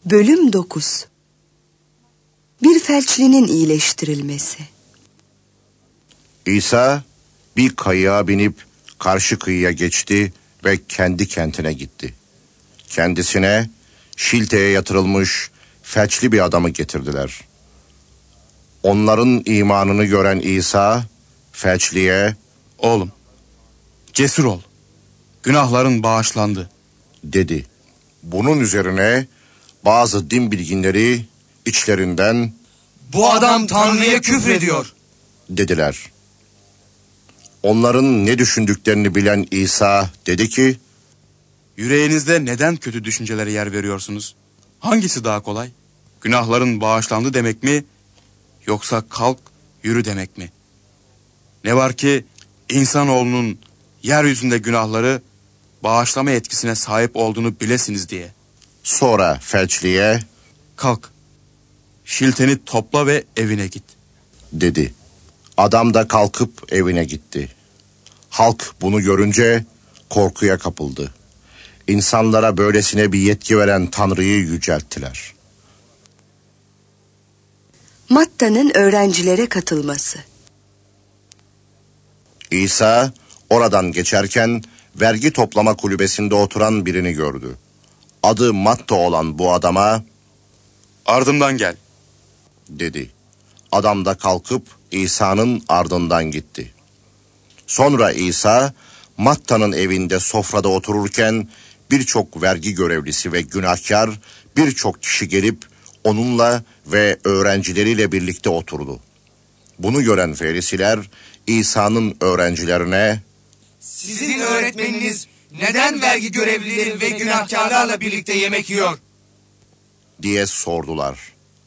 Bölüm 9. Bir felçlinin iyileştirilmesi. İsa bir kayığa binip karşı kıyıya geçti ve kendi kentine gitti. Kendisine şilteye yatırılmış felçli bir adamı getirdiler. Onların imanını gören İsa felçliye "Oğlum, cesur ol. Günahların bağışlandı," dedi. Bunun üzerine bazı din bilginleri içlerinden "Bu adam Tanrı'ya küfrediyor," dediler. Onların ne düşündüklerini bilen İsa dedi ki, "Yüreğinizde neden kötü düşüncelere yer veriyorsunuz? Hangisi daha kolay? Günahların bağışlandı demek mi? Yoksa kalk, yürü demek mi? Ne var ki insanoğlunun yeryüzünde günahları bağışlama etkisine sahip olduğunu bilesiniz diye." sonra felçliye "Kalk, şilteni topla ve evine git." dedi. Adam da kalkıp evine gitti. Halk bunu görünce korkuya kapıldı. İnsanlara böylesine bir yetki veren Tanrı'yı yücelttiler. Matta'nın öğrencilere katılması. İsa oradan geçerken vergi toplama kulübesinde oturan birini gördü. Adı Matta olan bu adama "Ardımdan gel." dedi. Adam da kalkıp İsa'nın ardından gitti. Sonra İsa Matta'nın evinde sofrada otururken birçok vergi görevlisi ve günahkar birçok kişi gelip onunla ve öğrencileriyle birlikte oturdu. Bunu gören Ferisiler İsa'nın öğrencilerine "Sizin öğretmeniniz neden vergi görevlileri ve günahkarlarla birlikte yemek yiyor?" diye sordular.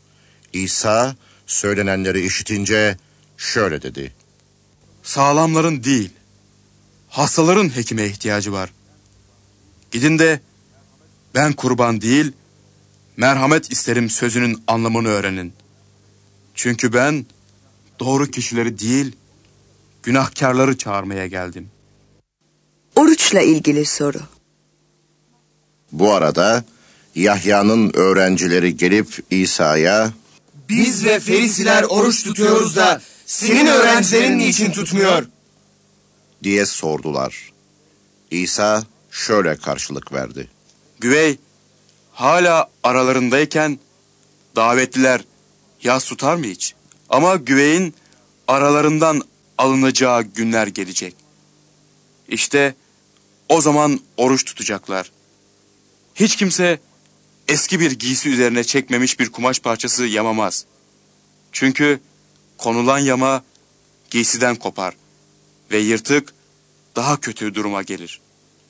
İsa söylenenleri işitince şöyle dedi. "Sağlamların değil, hastaların hekime ihtiyacı var. Gidin de ben kurban değil, merhamet isterim sözünün anlamını öğrenin. Çünkü ben doğru kişileri değil, günahkarları çağırmaya geldim." Oruçla ilgili soru. Bu arada Yahya'nın öğrencileri gelip İsa'ya "Biz ve Ferisiler oruç tutuyoruz da senin öğrencilerin niçin tutmuyor?" diye sordular. İsa şöyle karşılık verdi. Güvey hala aralarındayken davetliler yas tutar mı hiç? Ama güveyin aralarından alınacağı günler gelecek. İşte o zaman oruç tutacaklar. Hiç kimse eski bir giysi üzerine çekmemiş bir kumaş parçası yamamaz. Çünkü konulan yama giysiden kopar ve yırtık daha kötü duruma gelir.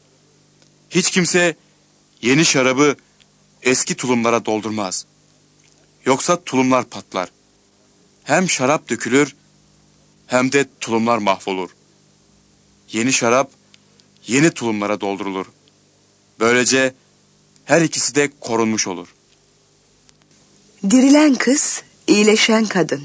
Hiç kimse yeni şarabı eski tulumlara doldurmaz. Yoksa tulumlar patlar. Hem şarap dökülür hem de tulumlar mahvolur. Yeni şarap yeni tulumlara doldurulur. Böylece her ikisi de korunmuş olur. Dirilen kız, iyileşen kadın.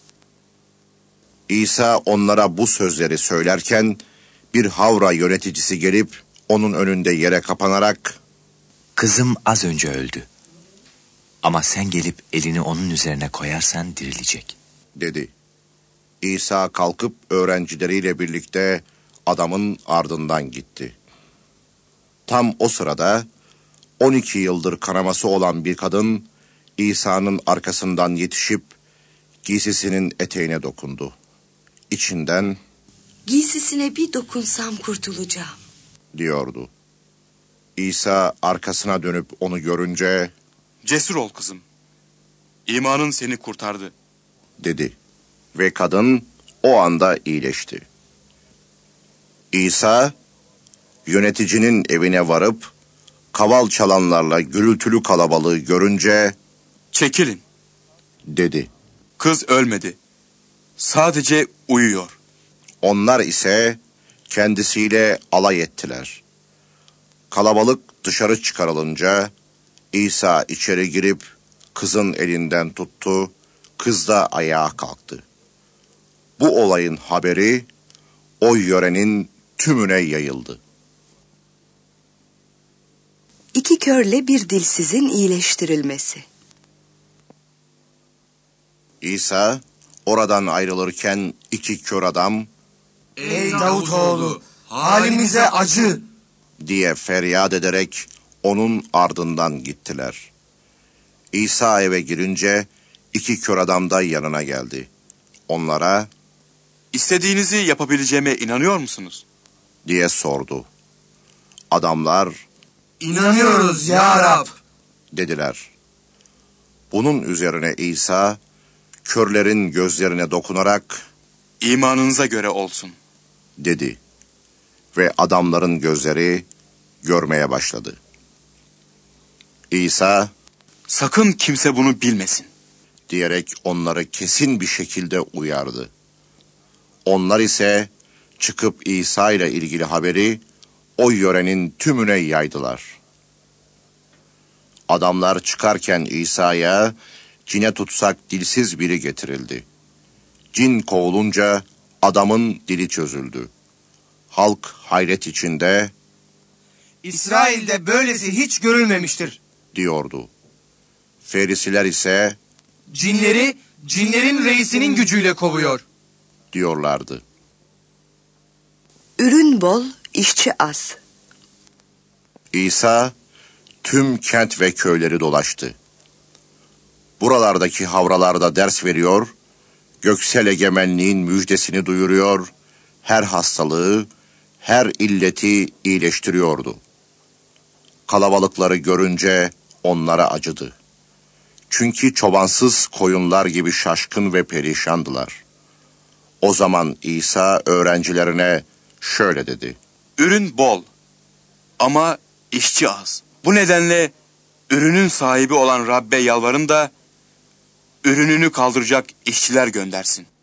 İsa onlara bu sözleri söylerken bir havra yöneticisi gelip onun önünde yere kapanarak "Kızım az önce öldü. Ama sen gelip elini onun üzerine koyarsan dirilecek," dedi. İsa kalkıp öğrencileriyle birlikte adamın ardından gitti. Tam o sırada 12 yıldır kanaması olan bir kadın İsa'nın arkasından yetişip giysisinin eteğine dokundu. İçinden Giysisine bir dokunsam kurtulacağım diyordu. İsa arkasına dönüp onu görünce "Cesur ol kızım. İmanın seni kurtardı," dedi ve kadın o anda iyileşti. İsa yöneticinin evine varıp kaval çalanlarla gürültülü kalabalığı görünce "Çekilin. dedi. Kız ölmedi. Sadece uyuyor." Onlar ise kendisiyle alay ettiler. Kalabalık dışarı çıkarılınca İsa içeri girip kızın elinden tuttu, kız da ayağa kalktı. Bu olayın haberi o yörenin tümüne yayıldı. İki körle bir dilsizin iyileştirilmesi. İsa oradan ayrılırken iki kör adam Ey Davutoğlu, halimize acı diye feryat ederek onun ardından gittiler. İsa eve girince iki kör adam da yanına geldi. Onlara İstediğinizi yapabileceğime inanıyor musunuz? diye sordu. Adamlar İnanıyoruz ya Rab dediler. Bunun üzerine İsa körlerin gözlerine dokunarak İmanınıza göre olsun. dedi ve adamların gözleri görmeye başladı. İsa Sakın kimse bunu bilmesin. diyerek onları kesin bir şekilde uyardı. Onlar ise çıkıp İsa ile ilgili haberi o yörenin tümüne yaydılar. Adamlar çıkarken İsa'ya cine tutsak dilsiz biri getirildi. Cin kovulunca adamın dili çözüldü. Halk hayret içinde İsrail'de böylesi hiç görülmemiştir. diyordu. Ferisiler ise Cinleri, cinlerin reisinin gücüyle kovuyor. diyorlardı. Ürün bol, işçi az. İsa tüm kent ve köyleri dolaştı. Buralardaki havralarda ders veriyor, göksel egemenliğin müjdesini duyuruyor, her hastalığı, her illeti iyileştiriyordu. Kalabalıkları görünce onlara acıdı. Çünkü çobansız koyunlar gibi şaşkın ve perişandılar. O zaman İsa öğrencilerine şöyle dedi. Ürün bol ama işçi az. Bu nedenle ürünün sahibi olan Rabbe yalvarın da ürününü kaldıracak işçiler göndersin.